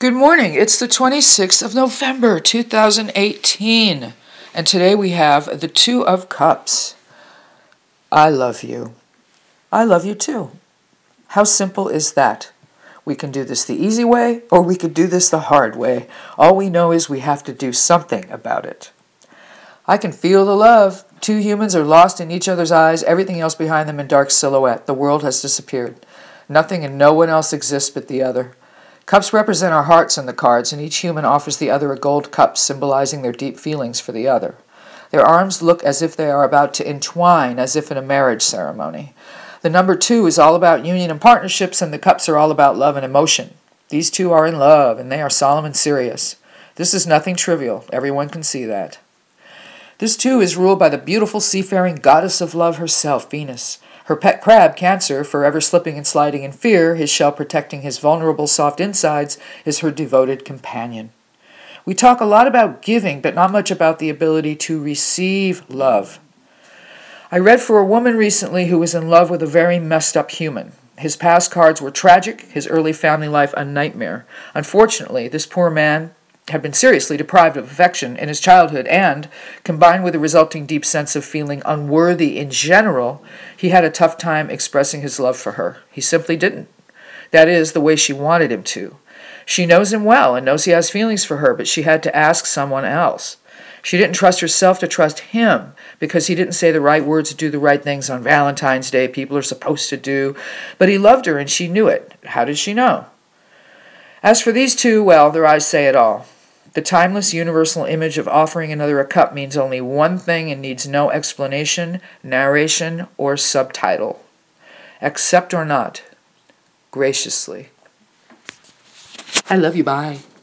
Good morning. It's the 26th of November, 2018. And today we have the Two of Cups. I love you. I love you too. How simple is that? We can do this the easy way, or we could do this the hard way. All we know is we have to do something about it. I can feel the love. Two humans are lost in each other's eyes, everything else behind them in dark silhouette. The world has disappeared. Nothing and no one else exists but the other. Cups represent our hearts in the cards, and each human offers the other a gold cup, symbolizing their deep feelings for the other. Their arms look as if they are about to entwine, as if in a marriage ceremony. The number 2 is all about union and partnerships, and the cups are all about love and emotion. These two are in love, and they are solemn and serious. This is nothing trivial. Everyone can see that. This too is ruled by the beautiful seafaring goddess of love herself, Venus. Her pet crab, Cancer, forever slipping and sliding in fear, his shell protecting his vulnerable soft insides, is her devoted companion. We talk a lot about giving, but not much about the ability to receive love. I read for a woman recently who was in love with a very messed up human. His past cards were tragic, his early family life a nightmare. Unfortunately, this poor man had been seriously deprived of affection in his childhood, and, combined with the resulting deep sense of feeling unworthy in general, he had a tough time expressing his love for her. He simply didn't. That is, the way she wanted him to. She knows him well and knows he has feelings for her, but she had to ask someone else. She didn't trust herself to trust him because he didn't say the right words to do the right things on Valentine's Day people are supposed to do, but he loved her and she knew it. How did she know? As for these two, well, their eyes say it all. The timeless universal image of offering another a cup means only one thing and needs no explanation, narration, or subtitle. Accept or not, graciously. I love you, bye.